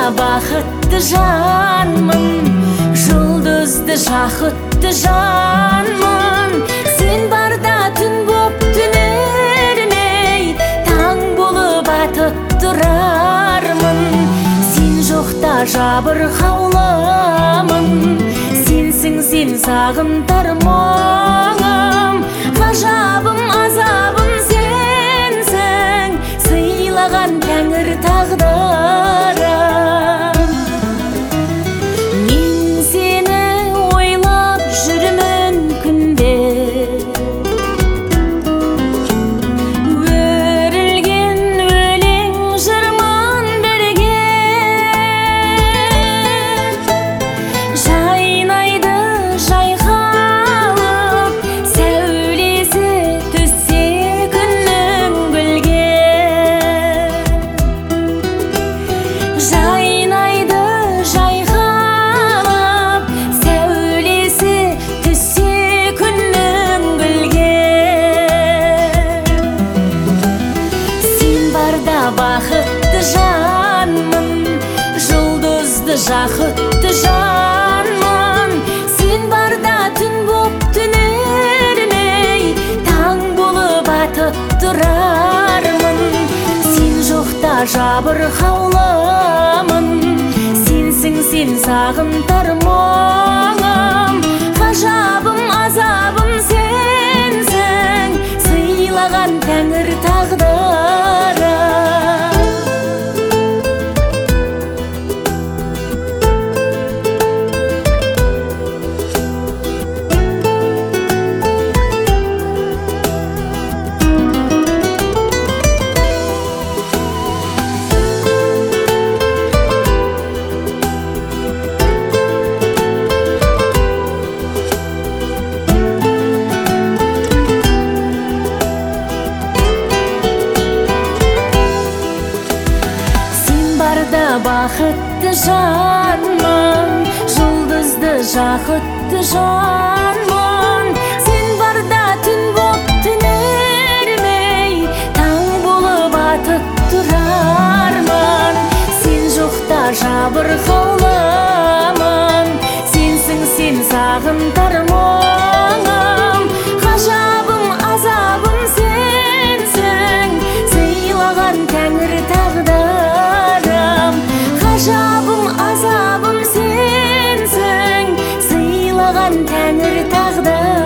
бақытты жанмын, жұлдызды жақұтты жанмын. Сен барда түн боп түнермей, таң болып атып тұрармын. Сен жоқта жабырқауламын, сенсің сен сағынтар мұңым. Ғажабым азабым сенсің, сыйлаған тәңір тағдырым. Мен сені ойлап жүрмін күнде, өрілген өлең жырман бірге. Жайнайды жайқалып, сәулесі түссе күннің гүлге. Жайнайды жайқалып, сәулесі түссе күннің гүлге. Сен барда бақытты жанмын, жұлдызды жақұтты жанмын. Сен барда түн боп түнермей, таң болып атып тұрармын. Сен жоқта жабырқауламын, сенсің сен сағынтар мұңым. Ғажабым азабым сенсің, сыйлаған тәңір тағдырым. Бақытты жанмын, жұлдызды жақұтты жанмын. Сен барда түн боп түнермей, таң болып атып тұрармын. Сен жоқта жабырқауламын, сенсің сен сағынтар мұңым. Ғажабым азабым сенсің, сыйлаған тәңір тағдырым. Ғажабым азабым сенсің, сыйлаған тәңір тағдырым.